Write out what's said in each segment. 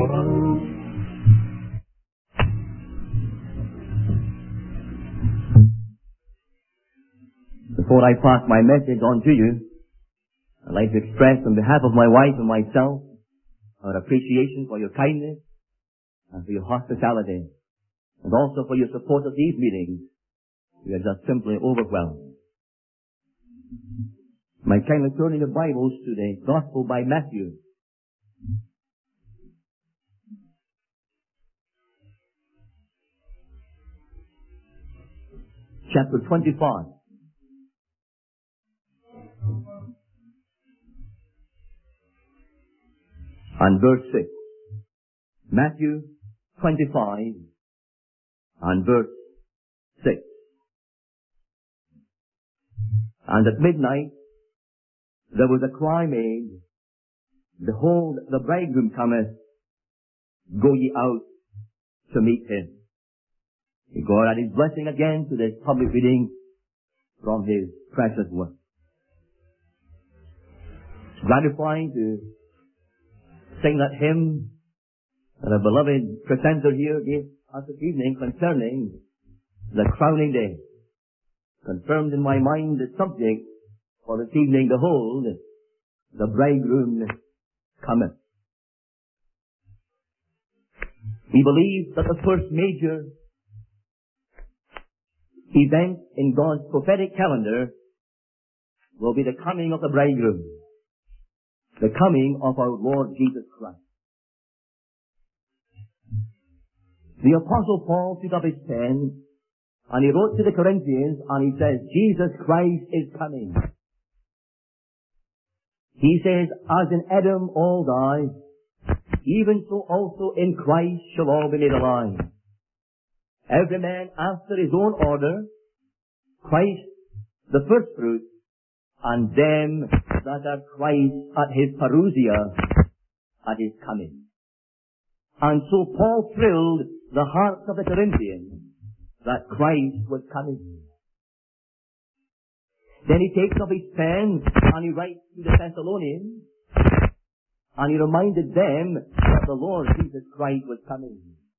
Before I pass my message on to you, I'd like to express on behalf of my wife and myself our appreciation for your kindness and for your hospitality, and also for your support of these meetings. We are just simply overwhelmed. My kindly turn in your Bibles to the Gospel by Matthew. Chapter 25. And verse 6. Matthew 25 and verse 6. And at midnight there was a cry made, Behold, the bridegroom cometh, go ye out to meet him. May God add his blessing again to this public reading from his precious word. It's gratifying to sing that hymn that our beloved presenter here gave us this evening concerning the crowning day. Confirmed in my mind the subject for this evening, behold, the bridegroom cometh. We believe that the first major event in God's prophetic calendar will be the coming of the bridegroom, the coming of our Lord Jesus Christ. The Apostle Paul took up his pen and he wrote to the Corinthians and he says, Jesus Christ is coming. He says, as in Adam all die, even so also in Christ shall all be made alive. Every man after his own order, Christ the first fruit, and them that are Christ at his parousia, at his coming. And so Paul thrilled the hearts of the Corinthians that Christ was coming. Then he takes up his pen and he writes to the Thessalonians and he reminded them that the Lord Jesus Christ was coming.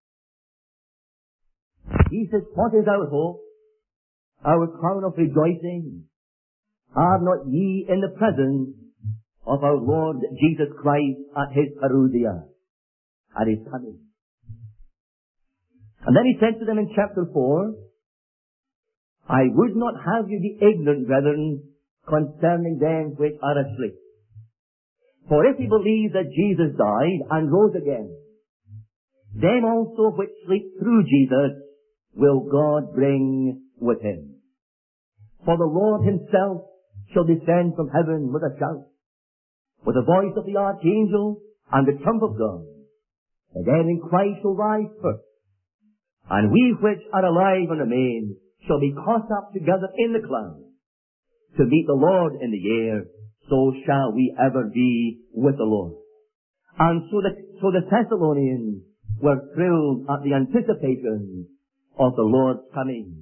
He says, what is our hope? Our crown of rejoicing? Are not ye in the presence of our Lord Jesus Christ at his parousia, at his coming? And then he said to them in chapter 4, I would not have you be ignorant, brethren, concerning them which are asleep. For if ye believe that Jesus died and rose again, them also which sleep through Jesus will God bring with him. For the Lord himself shall descend from heaven with a shout, with the voice of the archangel and the trump of God. And then in Christ shall rise first. And we which are alive and remain shall be caught up together in the clouds to meet the Lord in the air. So shall we ever be with the Lord. And so the Thessalonians were thrilled at the anticipation of the Lord's coming.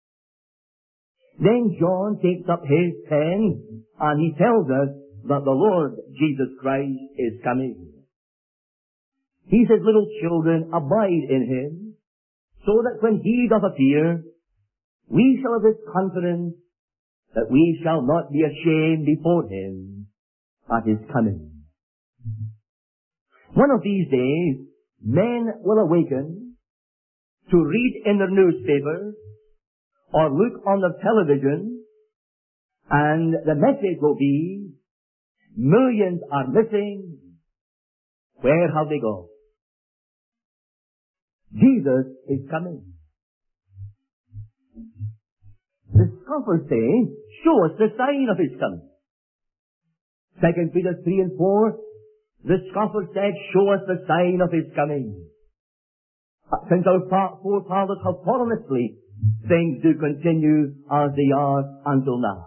Then John takes up his pen and he tells us that the Lord Jesus Christ is coming. He says, little children, abide in him, so that when he doth appear, we shall have this confidence that we shall not be ashamed before him at his coming. One of these days, men will awaken to read in their newspapers or look on their television, and the message will be, millions are missing. Where have they gone? Jesus is coming. The scoffers say, show us the sign of his coming. 2 Peter 3 and 4, the scoffer said, show us the sign of his coming. Since our forefathers have fallen asleep, things do continue as they are until now.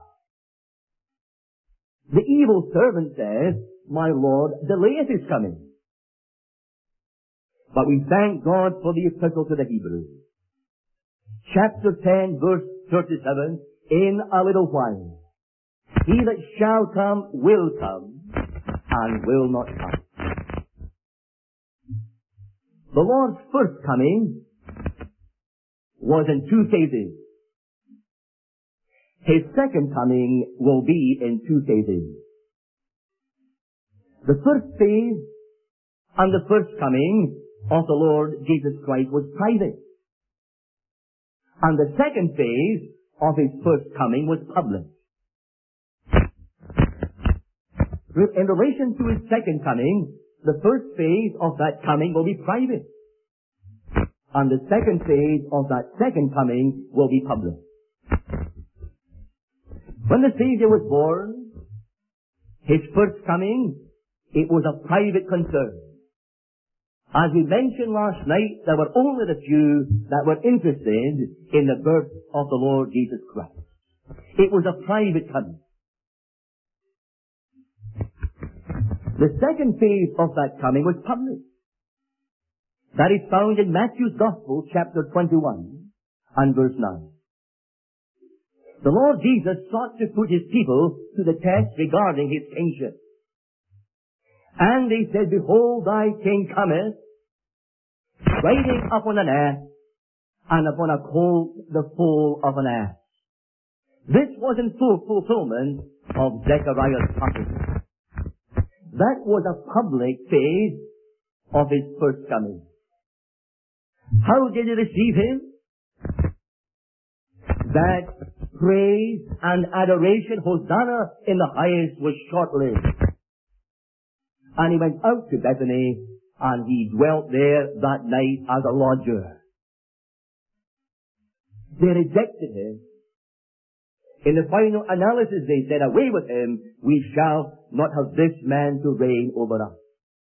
The evil servant says, my Lord delayeth his coming. But we thank God for the epistle to the Hebrews. Chapter 10, verse 37, in a little while, he that shall come will come, and will not come. The Lord's first coming was in two phases. His second coming will be in two phases. The first phase and the first coming of the Lord Jesus Christ was private. And the second phase of his first coming was public. In relation to his second coming, the first phase of that coming will be private. And the second phase of that second coming will be public. When the Savior was born, his first coming, it was a private concern. As we mentioned last night, there were only the few that were interested in the birth of the Lord Jesus Christ. It was a private coming. The second phase of that coming was public. That is found in Matthew's Gospel, chapter 21 and verse 9. The Lord Jesus sought to put his people to the test regarding his kingship. And he said, Behold, thy king cometh, riding upon an ass, and upon a colt the foal of an ass. This was in full fulfillment of Zechariah's prophecy. That was a public phase of his first coming. How did he receive him? That praise and adoration, Hosanna in the highest, was short-lived. And he went out to Bethany, and he dwelt there that night as a lodger. They rejected him. In the final analysis, they said, Away with him, we shall not have this man to reign over us.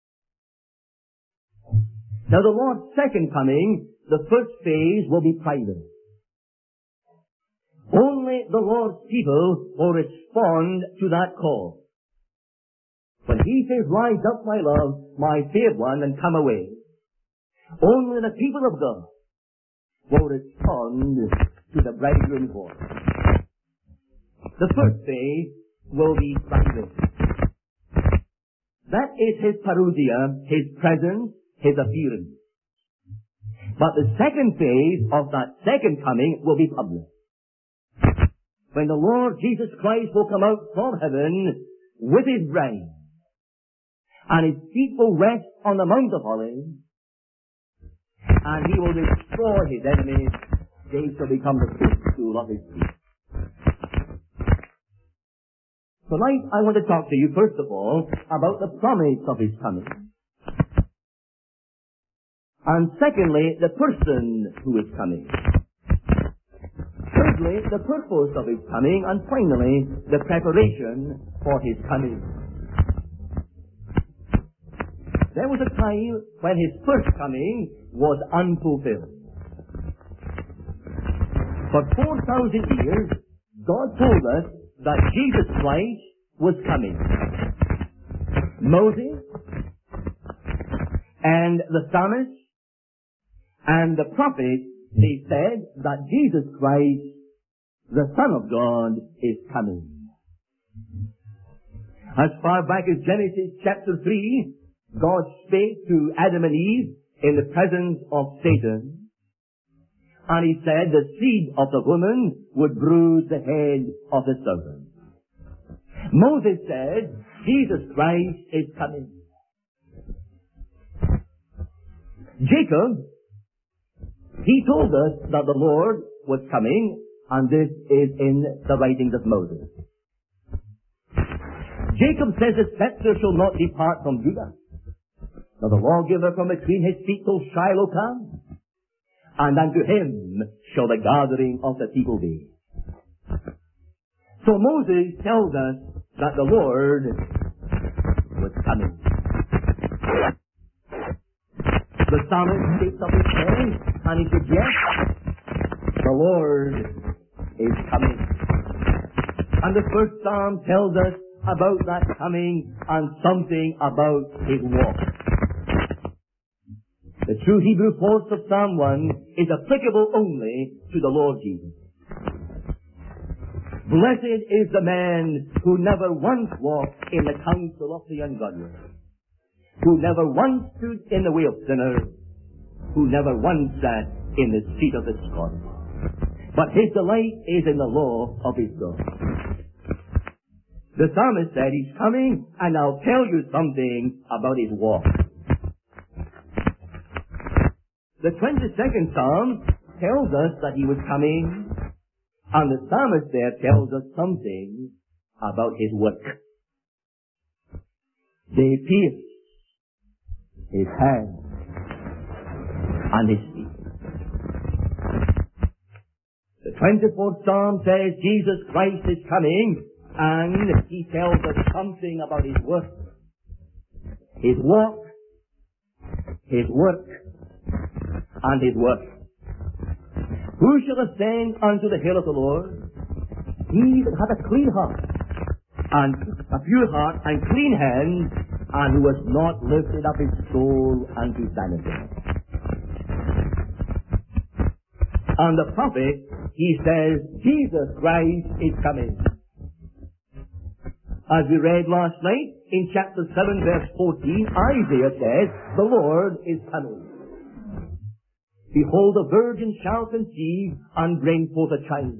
Now the Lord's second coming, the first phase will be private. Only the Lord's people will respond to that call. When he says, Rise up, my love, my fair one, and come away, only the people of God will respond to the bridegroom's voice. The first phase will be private. That is his parousia, his presence, his appearance. But the second phase of that second coming will be public. When the Lord Jesus Christ will come out from heaven with his bride, and his feet will rest on the Mount of Olives, and he will destroy his enemies, they shall become the footstool of his feet. Tonight I want to talk to you first of all about the promise of his coming. And secondly, the person who is coming. Thirdly, the purpose of his coming. And finally, the preparation for his coming. There was a time when his first coming was unfulfilled. For 4,000 years, God told us that Jesus Christ was coming. Moses and the psalmist and the prophet, they said that Jesus Christ, the Son of God, is coming. As far back as Genesis chapter 3, God spake to Adam and Eve in the presence of Satan, and he said the seed of the woman would bruise the head of the serpent. Moses said, Jesus Christ is coming. Jacob, he told us that the Lord was coming, and this is in the writings of Moses. Jacob says the scepter shall not depart from Judah, nor the lawgiver from between his feet till Shiloh come, and unto him shall the gathering of the people be. So Moses tells us that the Lord was coming. The psalmist takes up his pen and he said, yes, the Lord is coming. And the first psalm tells us about that coming and something about his walk. The true Hebrew force of Psalm 1 is applicable only to the Lord Jesus. Blessed is the man who never once walked in the counsel of the ungodly, who never once stood in the way of sinners, who never once sat in the seat of the scornful. But his delight is in the law of his God. The psalmist said, he's coming, and I'll tell you something about his walk. The 22nd Psalm tells us that he was coming, and the psalmist there tells us something about his work. They pierced his hands and his feet. The 24th Psalm says Jesus Christ is coming, and he tells us something about his work, his walk, his work, and his work. Who shall ascend unto the hill of the Lord? He that hath a clean heart, and a pure heart, and clean hands, and who has not lifted up his soul unto vanity. And the prophet, he says, Jesus Christ is coming. As we read last night, in chapter 7, verse 14, Isaiah says, the Lord is coming. Behold, the virgin shall conceive and bring forth a child.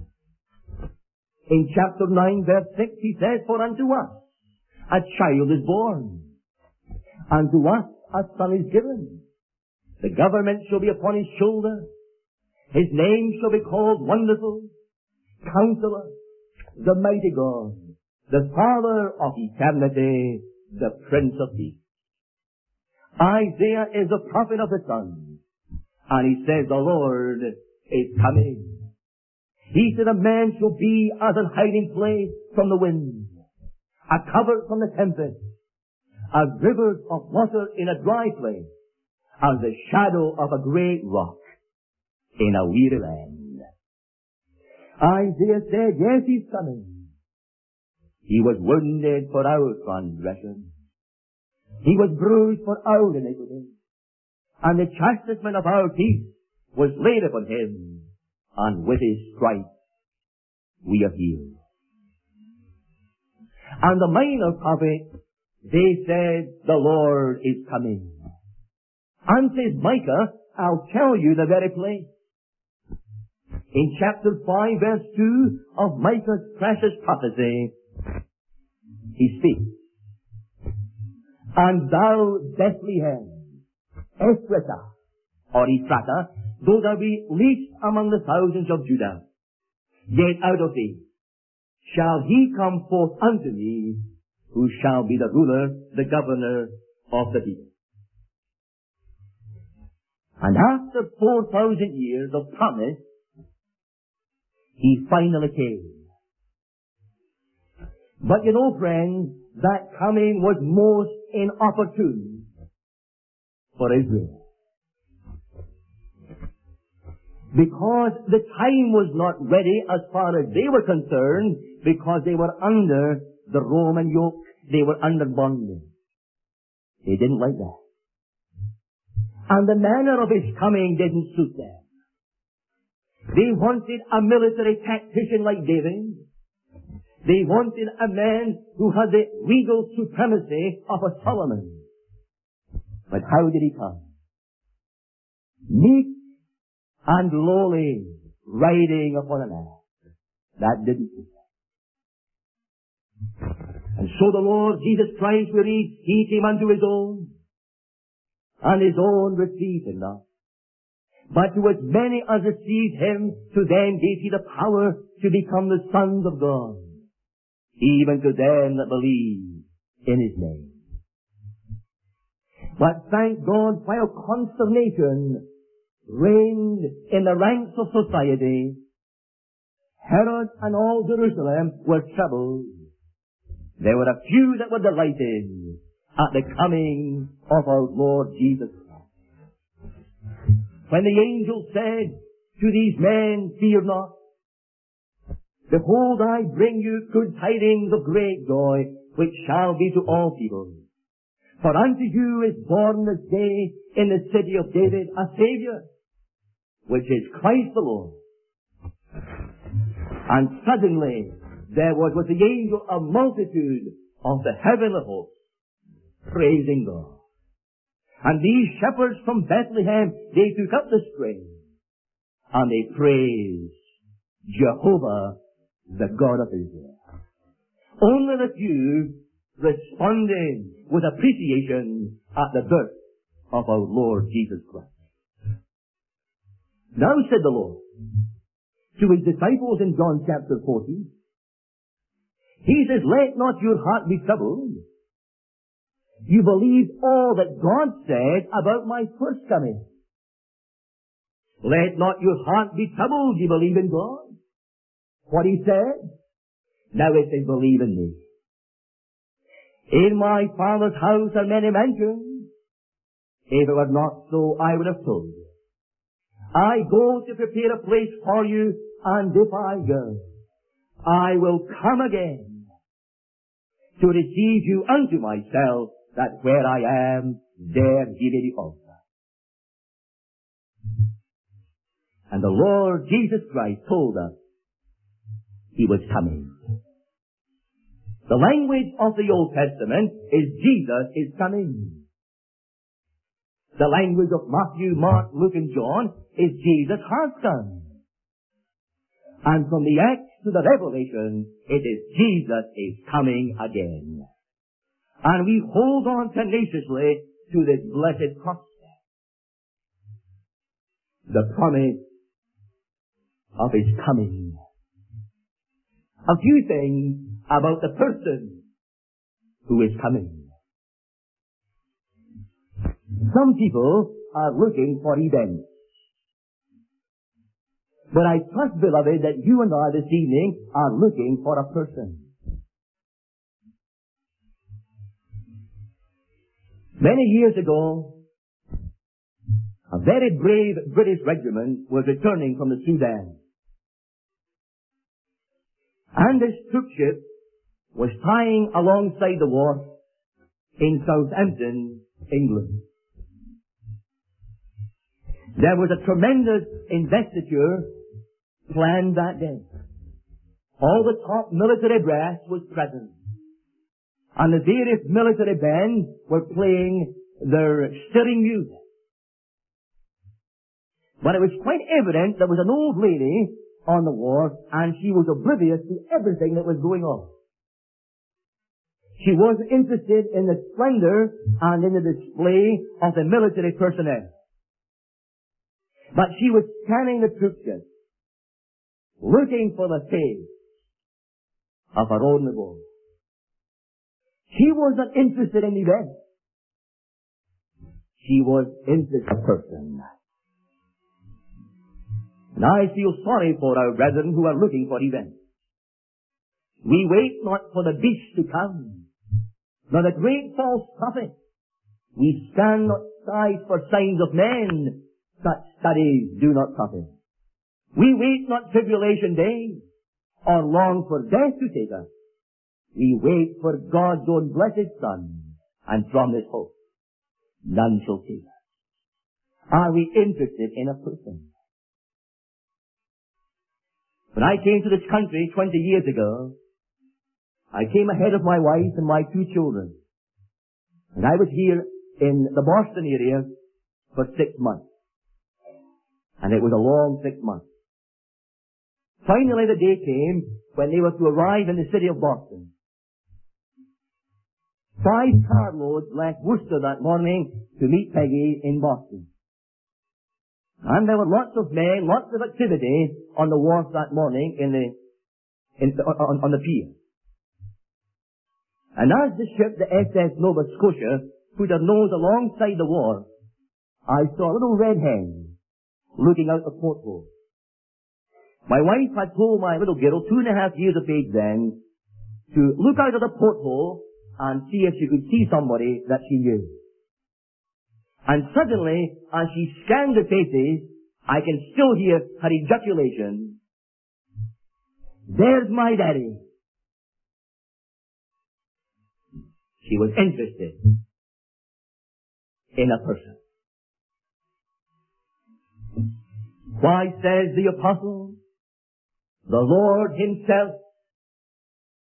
In chapter 9, verse 6, he says, for unto us a child is born, and to us a son is given. The government shall be upon his shoulder. His name shall be called Wonderful, Counselor, the Mighty God, the Father of Eternity, the Prince of Peace. Isaiah is the prophet of the Son, and he says the Lord is coming. He said a man shall be as an hiding place from the wind, a cover from the tempest, as rivers of water in a dry place, as the shadow of a great rock in a weary land. Isaiah said, yes, he's coming. He was wounded for our transgression. He was bruised for our iniquity. And the chastisement of our peace was laid upon him, and with his stripes we are healed. And the minor prophet, they said, the Lord is coming. And says Micah, I'll tell you the very place. In chapter 5, verse 2 of Micah's precious prophecy, he speaks, and thou, Bethlehem, Ephrathah, or Ephrathah, though thou be least among the thousands of Judah, yet out of thee shall he come forth unto me, who shall be the ruler, the governor of the people. And after 4,000 years of promise, he finally came. But you know, friends, that coming was most inopportune for Israel. Because the time was not ready as far as they were concerned, because they were under the Roman yoke. They were under bondage. They didn't like that. And the manner of his coming didn't suit them. They wanted a military tactician like David. They wanted a man who had the regal supremacy of a Solomon. But how did he come? Meek and lowly, riding upon an ass. That didn't suit them. And so the Lord Jesus Christ, we read, he came unto his own, and his own received him not. But to as many as received him, to them gave he the power to become the sons of God, even to them that believe in his name. But thank God, while consternation reigned in the ranks of society, Herod and all Jerusalem were troubled. There were a few that were delighted at the coming of our Lord Jesus Christ. When the angel said to these men, fear not, behold, I bring you good tidings of great joy, which shall be to all people. For unto you is born this day in the city of David a Savior, which is Christ the Lord. And suddenly there was with the angel a multitude of the heavenly host, praising God, And these shepherds from Bethlehem, they took up the string and they praised Jehovah, the God of Israel. Only the few responded with appreciation at the birth of our Lord Jesus Christ. Now said the Lord to his disciples in John chapter 14, he says, let not your heart be troubled. You believe all that God said about my first coming. Let not your heart be troubled. You believe in God. What he said. Now it says, believe in me. In my Father's house are many mansions. If it were not so, I would have told you. I go to prepare a place for you, and if I go, I will come again to receive you unto myself, that where I am, there ye may be also. And the Lord Jesus Christ told us he was coming. The language of the Old Testament is Jesus is coming. The language of Matthew, Mark, Luke, and John is Jesus has come. And from the Acts to the Revelation, it is Jesus is coming again. And we hold on tenaciously to this blessed prospect. The promise of his coming. A few things about the person who is coming. Some people are looking for events. But I trust, beloved, that you and I this evening are looking for a person. Many years ago, a very brave British regiment was returning from the Sudan. And this troopship was tying alongside the wharf in Southampton, England. There was a tremendous investiture planned that day. All the top military brass was present. And the various military bands were playing their stirring music. But it was quite evident there was an old lady on the wharf, and she was oblivious to everything that was going on. She wasn't interested in the splendor and in the display of the military personnel. But she was scanning the troopship, looking for the face of her own boy. She was not interested in events. She was interested in a person. And I feel sorry for our brethren who are looking for events. We wait not for the beast to come, nor the great false prophet. We stand not aside for signs of men. Such studies do not profit. We wait not tribulation days, or long for death to take us. We wait for God's own blessed Son, and from this hope none shall take us. Are we interested in a person? When I came to this country 20 years ago, I came ahead of my wife and my 2 children. And I was here in the Boston area for 6 months. And it was a long 6 months. Finally the day came when they were to arrive in the city of Boston. 5 carloads left Worcester that morning to meet Peggy in Boston. And there were lots of men, lots of activity on the wharf that morning on the pier. And as the ship, the SS Nova Scotia, put her nose alongside the wharf, I saw a little red hen looking out the porthole. My wife had told my little girl, 2.5 years of age then, to look out of the porthole and see if she could see somebody that she knew. And suddenly, as she scanned the faces, I can still hear her ejaculation. There's my daddy. She was interested in a person. Why, says the apostle, the Lord himself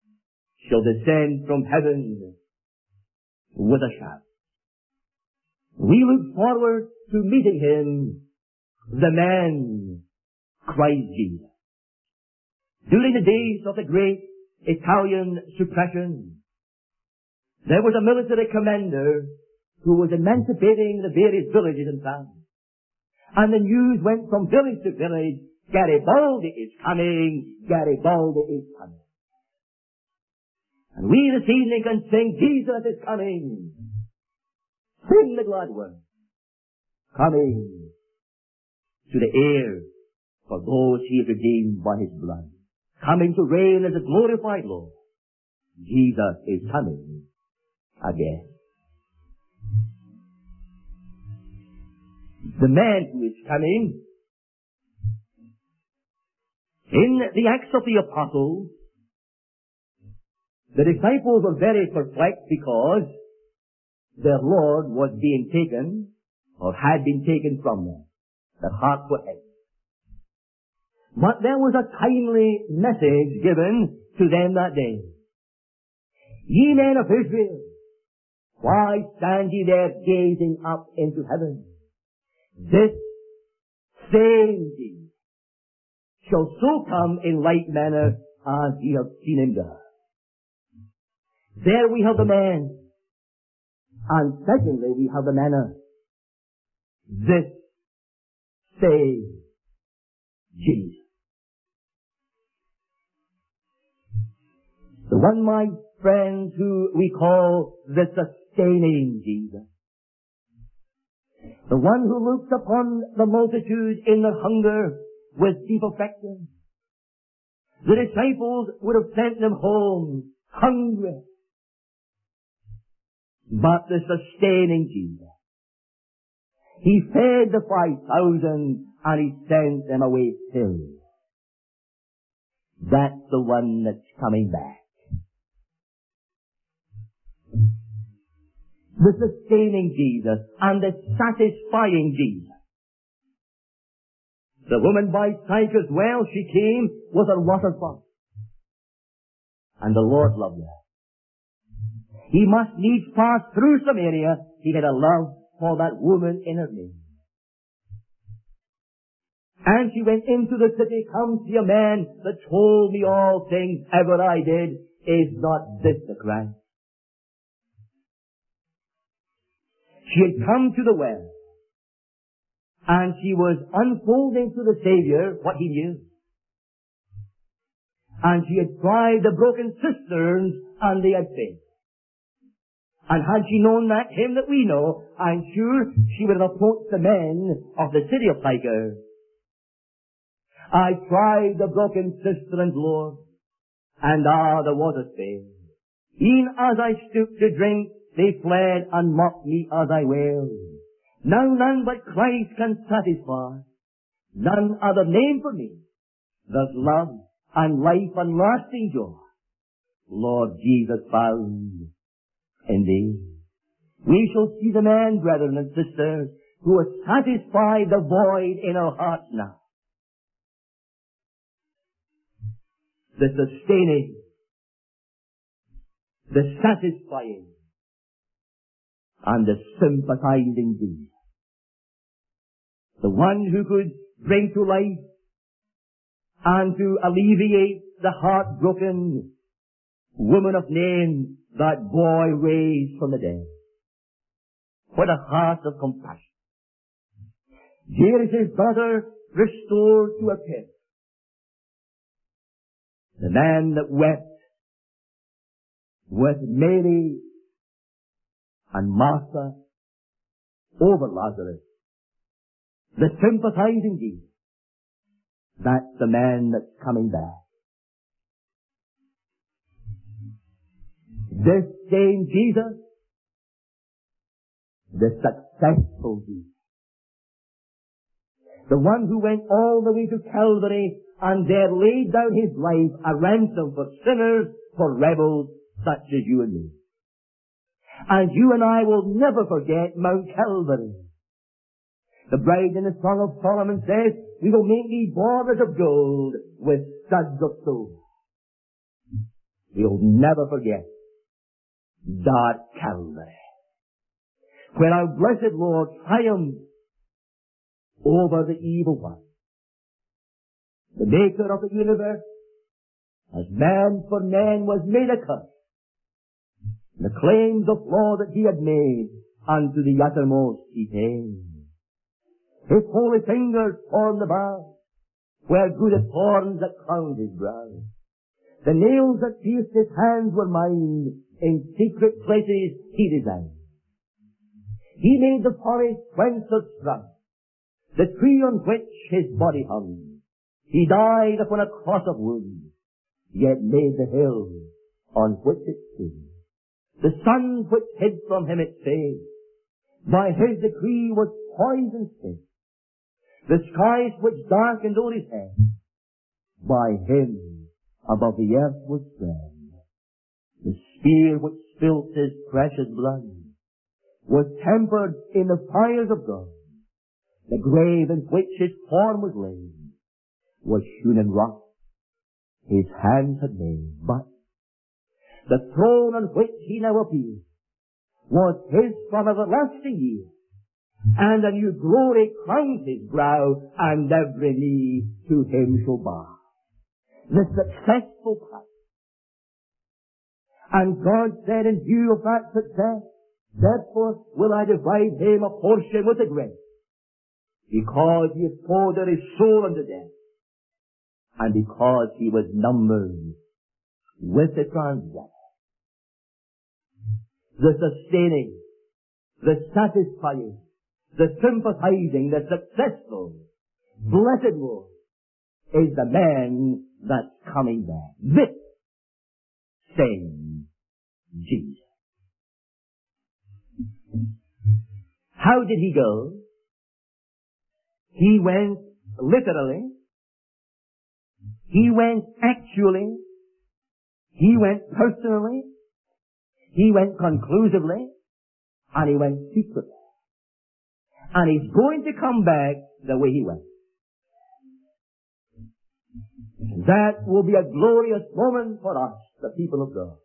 shall descend from heaven with a shout, We look forward to meeting Him, the man, Christ Jesus. During the days of the great Italian suppression, there was a military commander who was emancipating the various villages in France. And the news went from village to village, Garibaldi is coming, Garibaldi is coming. And we this evening can sing, Jesus is coming. Sing the glad word. Coming to the air for those He has redeemed by His blood. Coming to reign as a glorified Lord. Jesus is coming again. The man who is coming, in the Acts of the Apostles, the disciples were very perplexed because their Lord was being taken, or had been taken from them. Their hearts were heavy. But there was a timely message given to them that day. Ye men of Israel, why stand ye there gazing up into heaven? This same Jesus shall so come in like manner as ye have seen Him go. There we have the man. And secondly, we have the manner. This same Jesus. The one, my friends, who we call the sustaining Jesus. The one who looks upon the multitude in their hunger with deep affection. The disciples would have sent them home hungry. But the sustaining Jesus. He fed the 5,000 and He sent them away filled. That's the one that's coming back. The sustaining Jesus and the satisfying Jesus. The woman by Sychar's well, she came with her water pot. And the Lord loved her. He must needs pass through Samaria. He had a love for that woman in her midst. And she went into the city, come see a man that told me all things ever I did. Is not this the Christ? She had come to the well, and she was unfolding to the Savior what He knew. And she had tried the broken cisterns, and they had failed. And had she known that Him that we know, I'm sure she would have approached the men of the city of Sychar. I tried the broken cisterns, Lord, and the waters failed. E'en as I stooped to drink, they fled and mocked me as I wailed. Now none but Christ can satisfy, none other name for me. There's love and life and lasting joy, Lord Jesus, found in Thee. We shall see the man, brethren and sisters, who has satisfied the void in our hearts now. The sustaining, the satisfying, and the sympathizing Jesus. The one who could bring to life and to alleviate the heartbroken woman of Nain, that boy raised from the dead. What a heart of compassion. Here is his brother restored to a pit. The man that wept with Mary and Martha over Lazarus. The sympathizing Jesus. That's the man that's coming back. This same Jesus, the successful Jesus. The one who went all the way to Calvary and there laid down His life a ransom for sinners, for rebels such as you and me. And you and I will never forget Mount Calvary. The bride in the Song of Solomon says, we will make thee borders of gold with studs of silver. We'll never forget dark Calvary. where our blessed Lord triumphed over the evil one. The maker of the universe, as man for man, was made a curse. The claims of law that he had made unto the uttermost he paid. His holy fingers formed the bow, where grew the thorns that crowned his brow. The nails that pierced his hands were mined, in secret places he designed. He made the forest whence it sprung, the tree on which his body hung. He died upon a cross of wood, yet made the hill on which it stood. The sun which hid from him its face, by his decree was poised and spent. The skies which darkened o'er his head, by him above the earth was spread. The spear which spilt his precious blood was tempered in the fires of God. The grave in which his form was laid was hewn in rock his hands had made. But the throne on which he now appeared was his from everlasting years, and a new glory crowns his brow, and every knee to him shall bow. The successful Christ. And God said, in view of that success, therefore will I divide him a portion with the great, because he has poured out his soul unto death, and because he was numbered with the transgressors. The sustaining, the satisfying, the sympathizing, the successful, blessed Lord is the man that's coming back. This same Jesus. How did he go? He went literally. He went actually. He went personally. He went conclusively. And he went secretly. And he's going to come back the way he went. That will be a glorious moment for us, the people of God.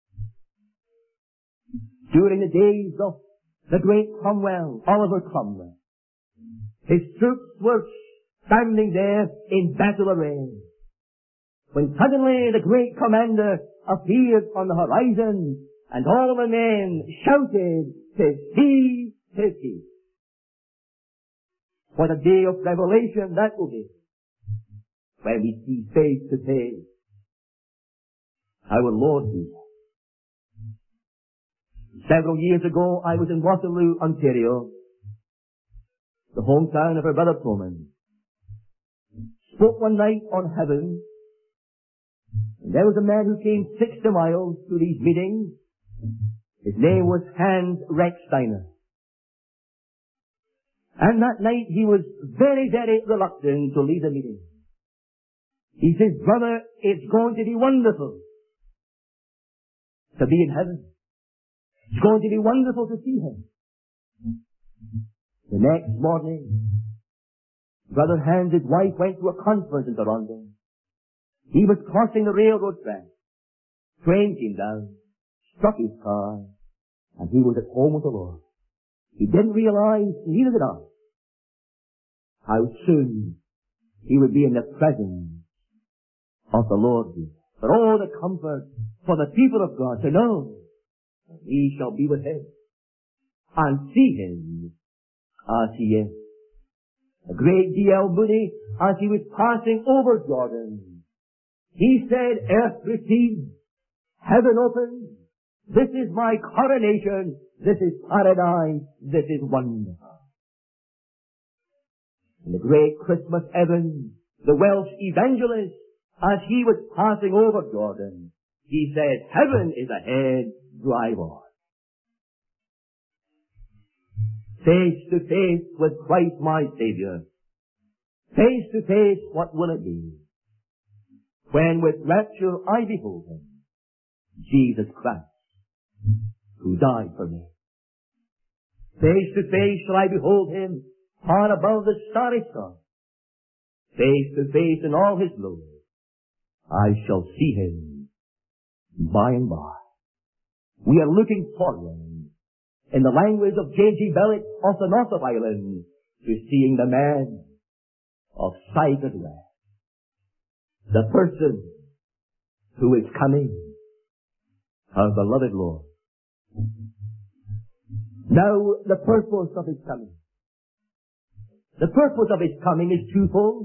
During the days of the great Cromwell, Oliver Cromwell, his troops were standing there in battle array, when suddenly the great commander appeared on the horizon, and all the men shouted, "'Tis he, 'tis he." What a day of revelation that will be, when we see face to face our Lord Jesus. Several years ago, I was in Waterloo, Ontario, the hometown of our brother Pullman. Spoke one night on heaven, and there was a man who came 60 miles to these meetings. His name was Hans Rechsteiner. And that night he was very, very reluctant to leave the meeting. He says, "Brother, it's going to be wonderful to be in heaven. It's going to be wonderful to see him." The next morning, Brother Hans, his wife, went to a conference in Toronto. He was crossing the railroad track. Train came down, struck his car, and he was at home with the Lord. He didn't realize, neither did I, how soon he would be in the presence of the Lord Jesus. But all the comfort for the people of God to know that we shall be with him and see him as he is. The great D.L. Moody, as he was passing over Jordan, he said, "Earth recedes, heaven opens. This is my coronation. This is paradise. This is wonderful." In the great Christmas Evans, the Welsh evangelist, as he was passing over Jordan, he said, "Heaven is ahead, drive on." Face to face with Christ my Savior. Face to face, what will it be? When with rapture I behold him, Jesus Christ, who died for me. Face to face shall I behold him, far above the starry sky. Face to face in all his glory, I shall see him by and by. We are looking forward in the language of J.G. Belloc of the north of Ireland, to seeing the man of sight at rest. The person who is coming, our beloved Lord. Now, the purpose of His coming. The purpose of His coming is twofold.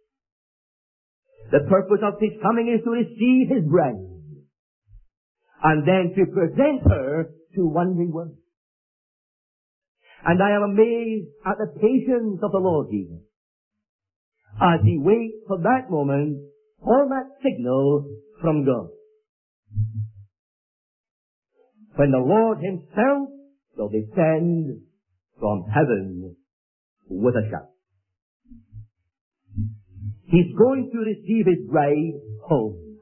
The purpose of His coming is to receive His bride, and then to present her to wondering world. And I am amazed at the patience of the Lord Jesus as He waits for that moment, for that signal from God. When the Lord Himself will descend from heaven with a shout. He's going to receive His bride home.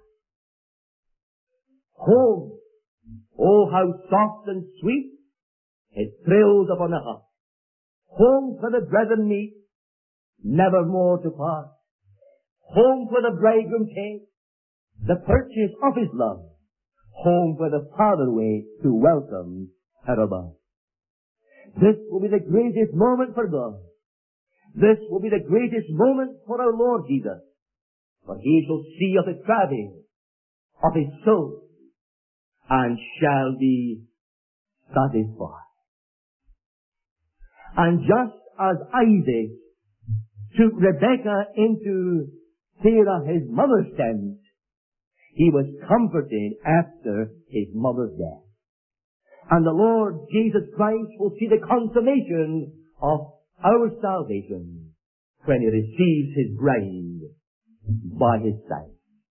Home. Oh, how soft and sweet it thrills upon the heart. Home for the brethren meet, never more to part. Home for the bridegroom came, the purchase of His love. Home for the Father waits to welcome her above. This will be the greatest moment for God. This will be the greatest moment for our Lord Jesus. For He shall see of the travail of His soul and shall be satisfied. And just as Isaac took Rebekah into Sarah his mother's tent, he was comforted after his mother's death. And the Lord Jesus Christ will see the consummation of our salvation when He receives His bride by His side.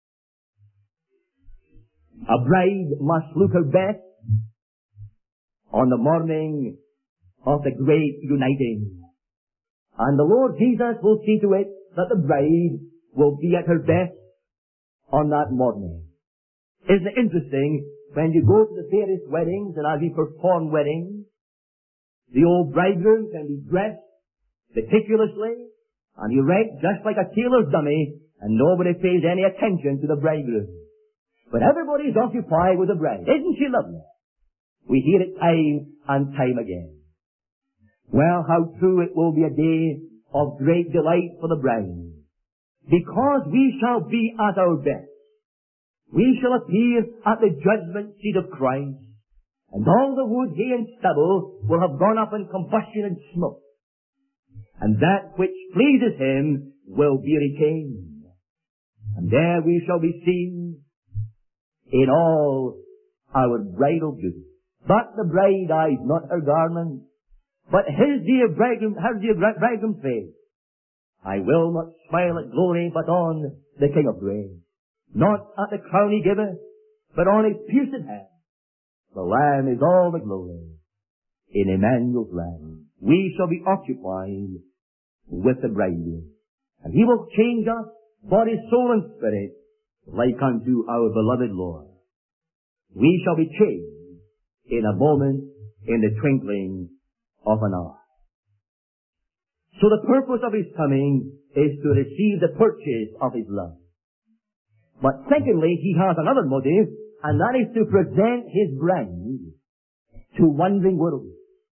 A bride must look her best on the morning of the great uniting. And the Lord Jesus will see to it that the bride will be at her best on that morning. Isn't it interesting when you go to the various weddings and as we perform weddings, the old bridegroom can be dressed meticulously and erect just like a tailor's dummy, and nobody pays any attention to the bridegroom. But everybody's occupied with the bride. Isn't she lovely? We hear it time and time again. Well, how true it will be a day of great delight for the bride. Because we shall be at our best. We shall appear at the judgment seat of Christ. And all the wood, hay, and stubble will have gone up in combustion and smoke. And that which pleases Him will be retained. And there we shall be seen in all our bridal beauty. But the bride eyes not her garment, but His dear bridegroom, her dear bridegroom's face. I will not smile at glory, but on the King of grace. Not at the crown He giveth, but on His pierced hand. The Lamb is all the glory in Emmanuel's land. We shall be occupied with the bridegroom. And He will change us, body, soul, and spirit, like unto our beloved Lord. We shall be changed in a moment, in the twinkling of an eye. So the purpose of His coming is to receive the purchase of His love. But secondly, He has another motive, and that is to present His bride to wondering worlds.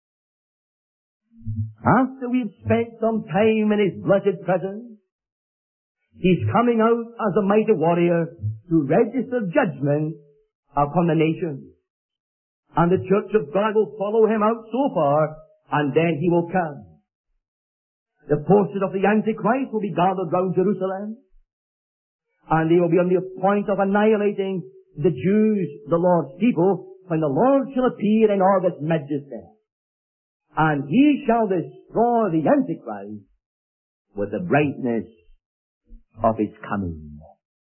After we've spent some time in His blessed presence, He's coming out as a mighty warrior to register judgment upon the nations. And the church of God will follow Him out so far, and then He will come. The forces of the Antichrist will be gathered round Jerusalem, and they will be on the point of annihilating the Jews, the Lord's people, when the Lord shall appear in all His majesty. And He shall destroy the Antichrist with the brightness of His coming.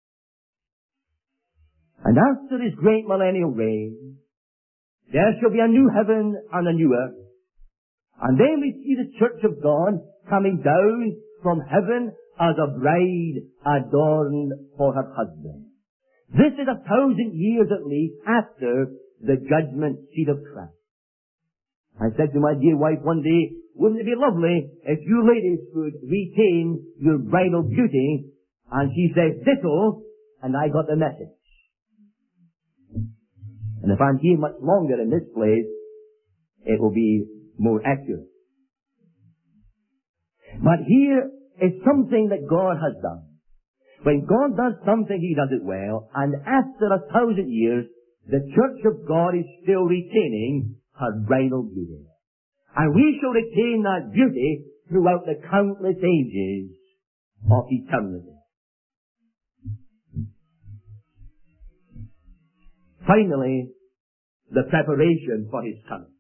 And after His great millennial reign, there shall be a new heaven and a new earth. And then we see the church of God coming down from heaven as a bride adorned for her husband. This is 1,000 years at least after the judgment seat of Christ. I said to my dear wife one day, wouldn't it be lovely if you ladies could retain your bridal beauty? And she said, ditto, and I got the message. And if I'm here much longer in this place, It will be more accurate. But here is something that God has done. When God does something, He does it well, and after 1,000 years, the Church of God is still retaining her bridal beauty. And we shall retain that beauty throughout the countless ages of eternity. Finally, the preparation for His coming.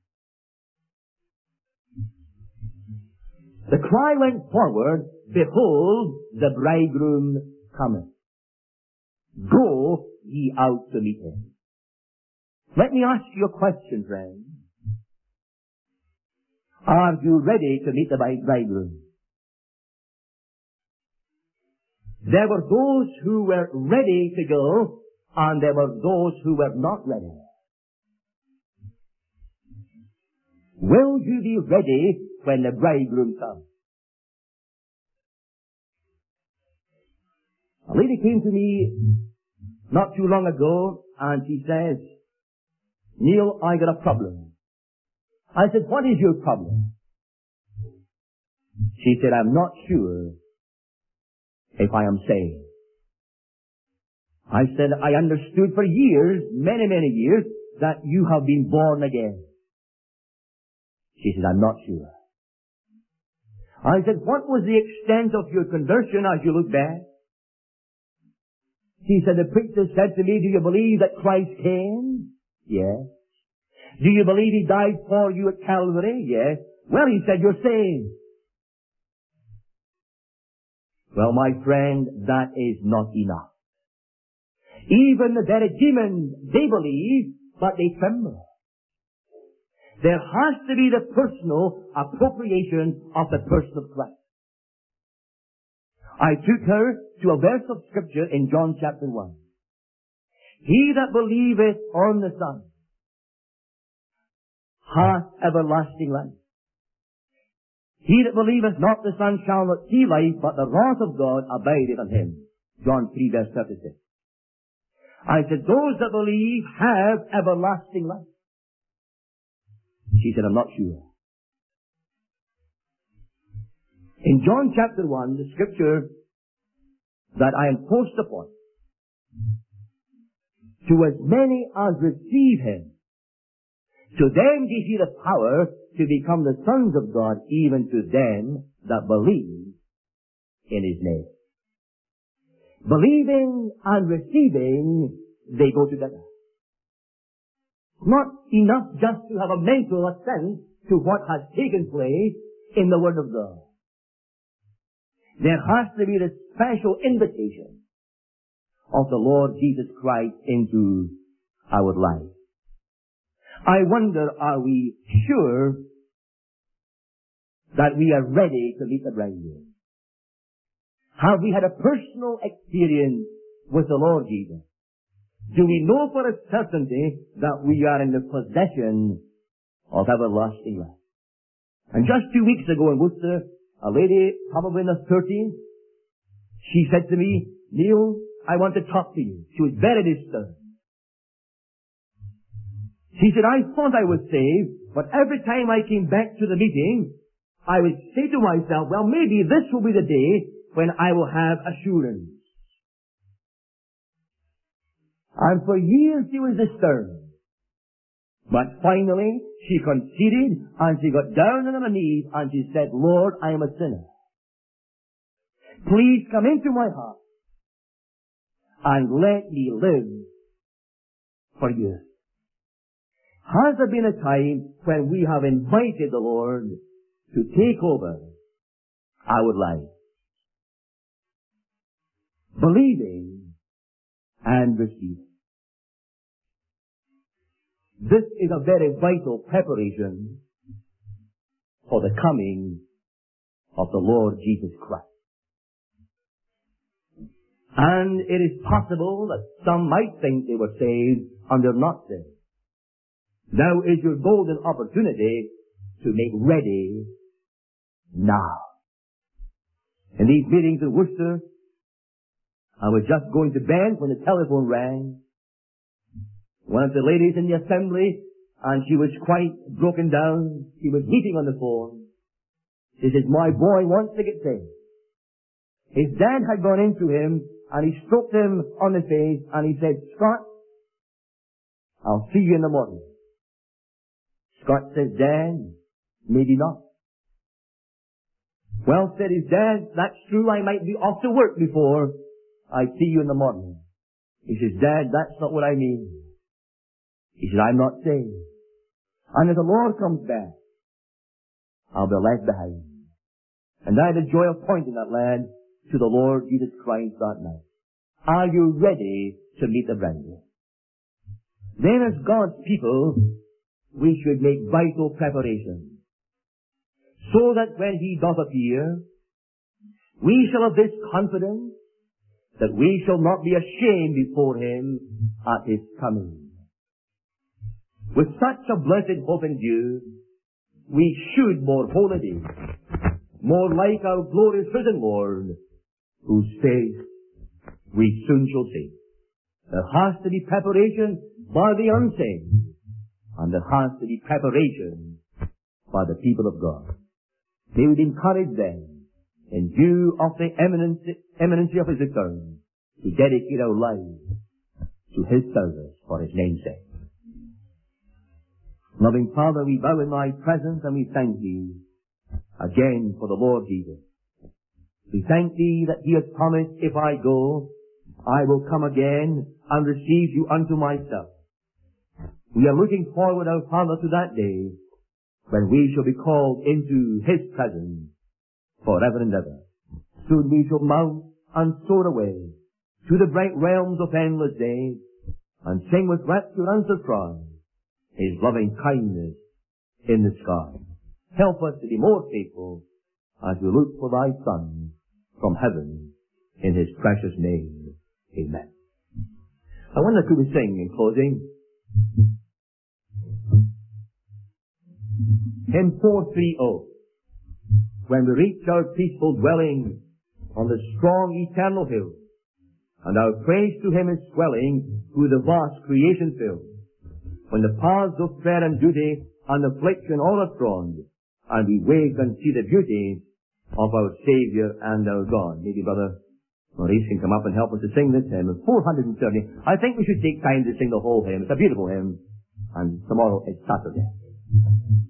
The cry went forward, behold, the bridegroom cometh. Go ye out to meet Him. Let me ask you a question, friend. Are you ready to meet the bridegroom? There were those who were ready to go, and there were those who were not ready. Will you be ready when the bridegroom comes? A lady came to me not too long ago, and she says, Neil, I got a problem. I said, what is your problem? She said, I'm not sure if I am saved. I said, I understood for years, many, many years, that you have been born again. She said, I'm not sure. I said, what was the extent of your conversion as you look back? She said, the preacher said to me, do you believe that Christ came? Yes. Do you believe He died for you at Calvary? Yes. Well, he said, you're saved. Well, my friend, that is not enough. Even the very demons, they believe, but they tremble. There has to be the personal appropriation of the person of Christ. I took her to a verse of Scripture in John chapter 1. He that believeth on the Son hath everlasting life. He that believeth not the Son shall not see life, but the wrath of God abideth on him. John 3 verse 36. I said, those that believe have everlasting life. She said, I'm not sure. In John chapter 1, the Scripture that I enforced upon, to as many as receive Him, to them gave He the power to become the sons of God, even to them that believe in His name. Believing and receiving, they go together. Not enough just to have a mental assent to what has taken place in the Word of God. There has to be the special invitation of the Lord Jesus Christ into our life. I wonder, are we sure that we are ready to meet the bridegroom? Have we had a personal experience with the Lord Jesus? Do we know for a certainty that we are in the possession of everlasting life? And just 2 weeks ago in Worcester, a lady, probably in her 30s, she said to me, Neil, I want to talk to you. She was very disturbed. She said, I thought I was saved, but every time I came back to the meeting, I would say to myself, well, maybe this will be the day when I will have assurance. And for years she was disturbed. But finally, she conceded and she got down on her knees and she said, Lord, I am a sinner. Please come into my heart and let me live for you. Has there been a time when we have invited the Lord to take over our life? Believing and receiving. This is a very vital preparation for the coming of the Lord Jesus Christ. And it is possible that some might think they were saved and they're not saved. Now is your golden opportunity to make ready now. In these meetings in Worcester, I was just going to bed when the telephone rang. One of the ladies in the assembly and she was quite broken down. She was weeping on the phone. She says, my boy wants to get saved. His dad had gone into him, and he stroked him on the face, and he said, Scott, I'll see you in the morning. Scott says, Dad, maybe not. Well, said his dad, that's true, I might be off to work before I see you in the morning. He says, Dad, that's not what I mean. He said, I'm not saved. And if the Lord comes back, I'll be left behind. And I had the joy of pointing that lad to the Lord Jesus Christ that night. Are you ready to meet the bridegroom? Then as God's people, we should make vital preparations, so that when He doth appear, we shall have this confidence that we shall not be ashamed before Him at His coming. With such a blessed hope in view, we should more wholly be, more like our glorious risen Lord, whose face we soon shall see. There has to be preparation by the unsaved, and there has to be preparation by the people of God. They would encourage them, in view of the imminency of His return, to dedicate our lives to His service for His name's sake. Loving Father, we bow in Thy presence and we thank Thee again for the Lord Jesus. We thank Thee that He has promised, if I go, I will come again and receive you unto myself. We are looking forward, our Father, to that day when we shall be called into His presence forever and ever. Soon we shall mount and soar away to the bright realms of endless day and sing with rapture and surprise His loving kindness in the sky. Help us to be more faithful as we look for Thy Son from heaven in His precious name. Amen. I wonder could we sing in closing hymn 430, when we reach our peaceful dwelling on the strong eternal hill, and our praise to Him is swelling through the vast creation field, when the paths of prayer and duty and affliction all are thronged, and we wake and see the beauty of our Savior and our God. Maybe Brother Maurice can come up and help us to sing this hymn, 430. I think we should take time to sing the whole hymn. It's a beautiful hymn, and tomorrow is Saturday.